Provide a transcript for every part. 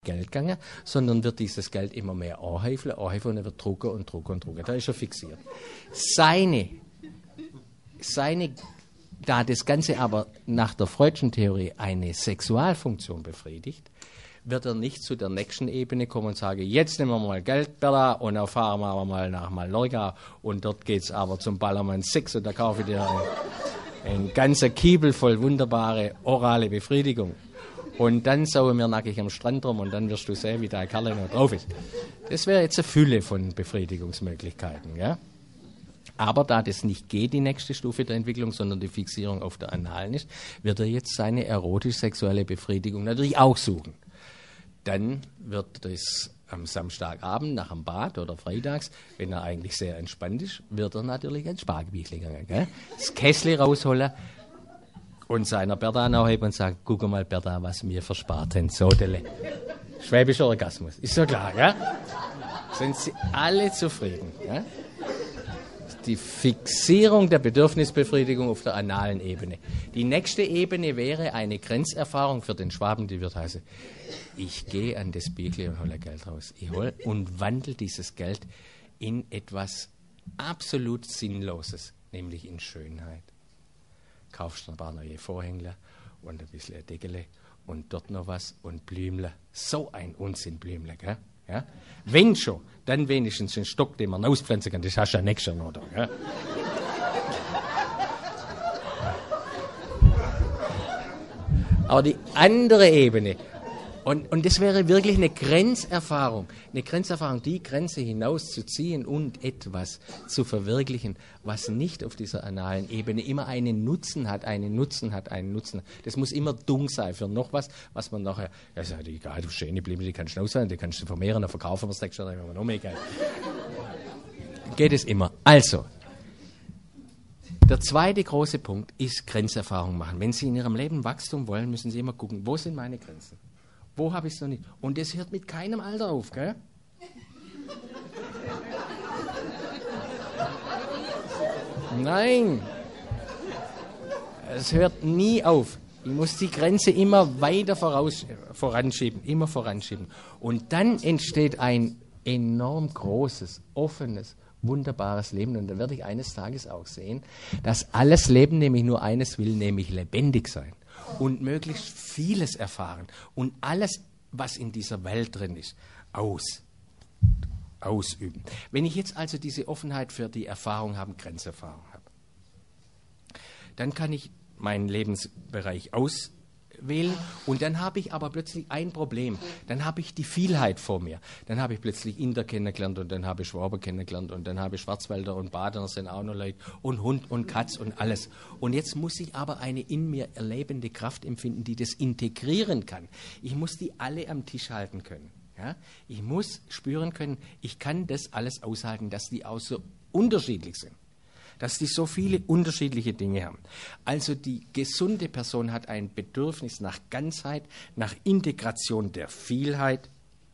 Geld gegangen, sondern wird dieses Geld immer mehr anhäufeln und er wird drucken und drucken und drucken. Da ist er fixiert. Da das Ganze aber nach der Freudschen Theorie eine Sexualfunktion befriedigt, wird er nicht zu der nächsten Ebene kommen und sagen, jetzt nehmen wir mal Geld, Bella, und dann fahren wir aber mal nach Mallorca und dort geht es aber zum Ballermann 6 und da kaufe ich dir ein ganzer Kiebel voll wunderbare orale Befriedigung. Und dann sauen wir nackig am Strand rum und dann wirst du sehen, wie dein Kerl noch drauf ist. Das wäre jetzt eine Fülle von Befriedigungsmöglichkeiten. Ja? Aber da das nicht geht, die nächste Stufe der Entwicklung, sondern die Fixierung auf der Analen ist, wird er jetzt seine erotisch-sexuelle Befriedigung natürlich auch suchen. Dann wird das am Samstagabend nach dem Bad oder freitags, wenn er eigentlich sehr entspannt ist, wird er natürlich ein Spargelbüchlein gehen. Gell? Das Kessel rausholen und seiner Bertha anheben und sagen, guck mal Bertha, was wir verspart haben. Sodele. Schwäbischer Orgasmus. Ist so klar, ja? Sind sie alle zufrieden, ja? Die Fixierung der Bedürfnisbefriedigung auf der analen Ebene. Die nächste Ebene wäre eine Grenzerfahrung für den Schwaben, die wird heißen, ich gehe an das Büchlein und hole Geld raus. Ich hole und wandle dieses Geld in etwas absolut Sinnloses, nämlich in Schönheit. Kaufst ein paar neue Vorhängler und ein bisschen ein Deckele und dort noch was und Blümler. So ein Unsinn, Blümler, gell? Ja? Wenn schon, dann wenigstens einen Stock, den man auspflanzen kann. Das hast du ja nächstes Jahr noch da. Ja? Aber die andere Ebene, und das wäre wirklich eine Grenzerfahrung, die Grenze hinauszuziehen und etwas zu verwirklichen, was nicht auf dieser analen Ebene immer einen Nutzen hat. Das muss immer dumm sein für noch was man nachher, ja, ist ja egal, du schöne Blumen, die kannst du auswählen, die kannst du vermehren, dann verkaufen wir es nächstes Jahr, dann haben wir noch mehr Geld. Geht es immer. Also, der zweite große Punkt ist Grenzerfahrung machen. Wenn Sie in Ihrem Leben Wachstum wollen, müssen Sie immer gucken, wo sind meine Grenzen? Wo habe ich es noch nicht? Und das hört mit keinem Alter auf, gell? Nein, es hört nie auf. Ich muss die Grenze immer weiter voranschieben. Und dann entsteht ein enorm großes, offenes, wunderbares Leben. Und da werde ich eines Tages auch sehen, dass alles Leben nämlich nur eines will, nämlich lebendig sein. Und möglichst vieles erfahren und alles, was in dieser Welt drin ist, ausüben. Wenn ich jetzt also diese Offenheit für die Erfahrung habe, Grenzerfahrung habe, dann kann ich meinen Lebensbereich auswählen und dann habe ich aber plötzlich ein Problem. Dann habe ich die Vielheit vor mir. Dann habe ich plötzlich Inder kennengelernt und dann habe ich Schwaber kennengelernt und dann habe ich Schwarzwälder und Badener sind auch noch Leute und Hund und Katz und alles. Und jetzt muss ich aber eine in mir erlebende Kraft empfinden, die das integrieren kann. Ich muss die alle am Tisch halten können. Ja? Ich muss spüren können, ich kann das alles aushalten, dass die auch so unterschiedlich sind. Dass die so viele unterschiedliche Dinge haben. Also die gesunde Person hat ein Bedürfnis nach Ganzheit, nach Integration der Vielheit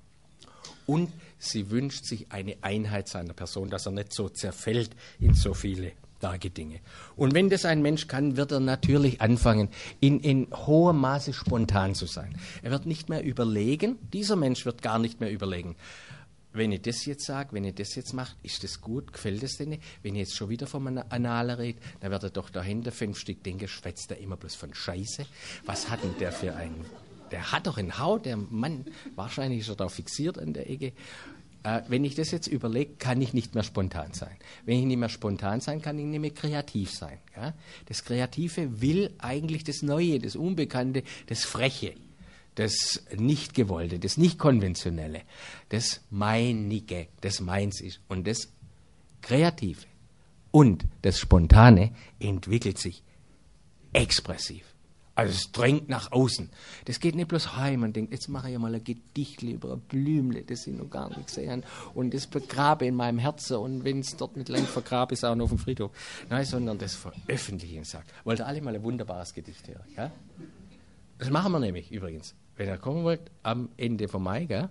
und sie wünscht sich eine Einheit seiner Person, dass er nicht so zerfällt in so viele Dinge. Und wenn das ein Mensch kann, wird er natürlich anfangen, in hohem Maße spontan zu sein. Er wird nicht mehr überlegen, dieser Mensch wird gar nicht mehr überlegen, wenn ich das jetzt sage, wenn ich das jetzt mache, ist das gut, gefällt es denen? Wenn ich jetzt schon wieder vom Analen rede, dann wird er doch dahinter 5 Stück denken, schwätzt er immer bloß von Scheiße. Was hat denn der für einen? Der hat doch einen Haut, der Mann, wahrscheinlich ist er da fixiert an der Ecke. Wenn ich das jetzt überlege, kann ich nicht mehr spontan sein. Wenn ich nicht mehr spontan sein kann, ich nicht mehr kreativ sein. Ja? Das Kreative will eigentlich das Neue, das Unbekannte, das Freche. Das Nicht-Gewollte, das Nicht-Konventionelle, das Meinige, das Meins ist. Und das Kreative und das Spontane entwickelt sich expressiv. Also es drängt nach außen. Das geht nicht bloß heim und denkt, jetzt mache ich mal ein Gedicht über ein Blümle, das ich noch gar nicht gesehen habe. Und das begrabe in meinem Herzen und wenn es dort nicht lang vergrabe, ist auch noch auf dem Friedhof. Nein, sondern das veröffentlichen sagt. Wollt ihr alle mal ein wunderbares Gedicht hören? Ja? Das machen wir nämlich übrigens. Wenn ihr kommen wollt, am Ende vom Mai, gell?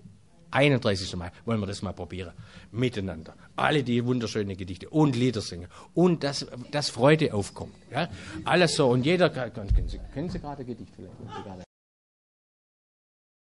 31. Mai, wollen wir das mal probieren. Miteinander. Alle die wunderschönen Gedichte und Lieder singen. Und dass Freude aufkommt. Gell? Alles so. Und jeder, können Sie gerade ein Gedicht vielleicht?